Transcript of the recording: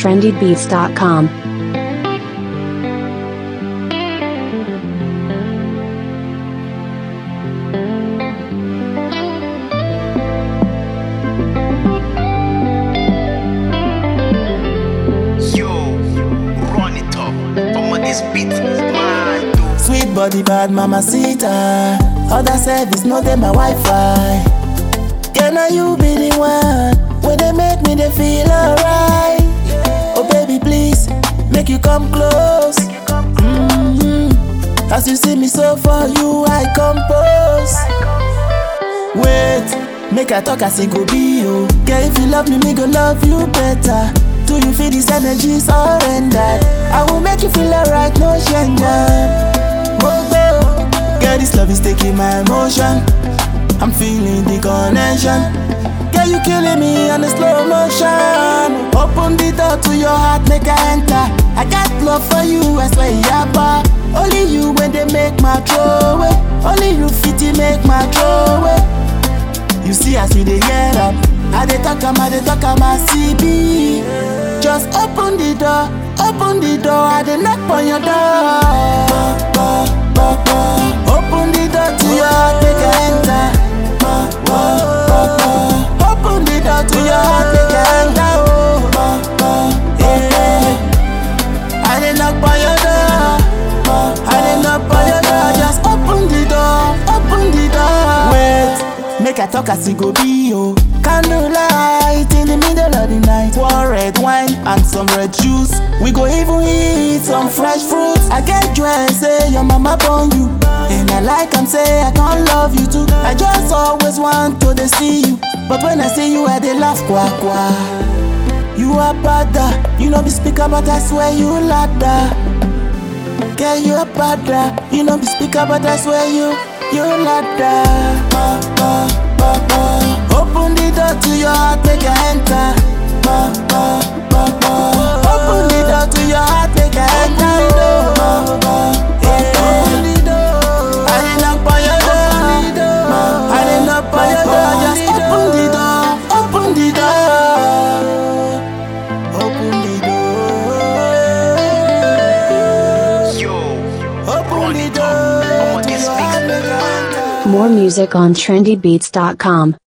trendybeats.com. Sweet body, bad mamacita. Other service, no they my Wi-Fi. Can I you be the one when they make me they feel alright? Oh baby, please make you come close. As you see me so for you, I compose. Wait, make I talk as it go be you. Girl, if you love me, me go love you better. Do you feel this energy surrendered? I will make you feel alright, no change. Girl, this love is taking my emotion. I'm feeling the connection. Girl, you killing me on the slow motion. Open the door to your heart, make I enter. I got love for you, I swear yappa. Only you when they make my throw away. Only you fit to make my throw away. You see as we dey get up, I dey talk am, I CB. Just open the door, I dey knock on your door. Open the door to your heart, make I enter. Open the door to your heart, make I enter. I dey knock on your door, I dey knock on your door. Just open the door. Wait, make I talk as it go be yo. Candlelight in the middle of the night. One red wine and some red juice. We go even eat some fresh fruits. I get dressed, say your mama born you. And I like am say I can't love you too. I just always want to dey see you. But when I see you, I dey laugh kwa kwa. You are bada, you know be speaker, but I swear you ladder. Girl, you are bada, you know be speaker, but I swear you ladder. Open the door to your heart, make I enter. Open the door to your heart, make I enter. Open the door. I didn't knock on your door. I didn't knock on your door. Just open the door. Open the door. Open the door. Open the door to your heart, make I enter. More music on trendybeats.com.